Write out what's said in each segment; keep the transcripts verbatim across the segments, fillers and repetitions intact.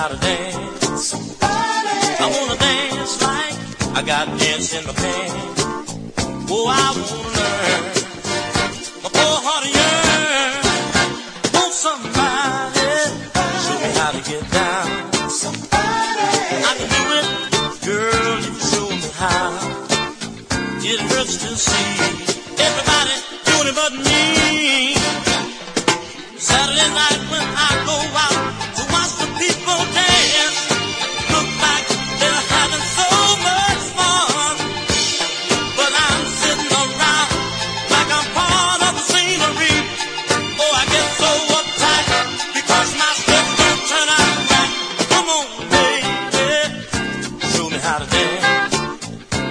how to dance. Somebody. I wanna dance like I got dance in my pants. Oh, I wanna learn. My poor heart yearn. Want somebody show me how to get down. Somebody. I can do it, girl, if you show me how. It hurts to see everybody doing it but me. Saturday night when I go out to watch the people dance, look like they're having so much fun. But I'm sitting around like I'm part of the scenery. Oh, I get so uptight because my steps don't turn out right. Come on, baby, show me how to dance.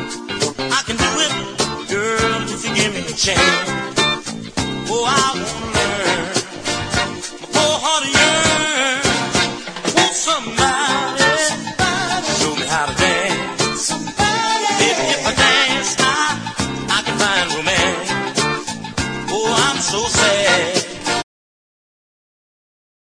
I can do it, girl, if you give me a chance. Oh, I wanna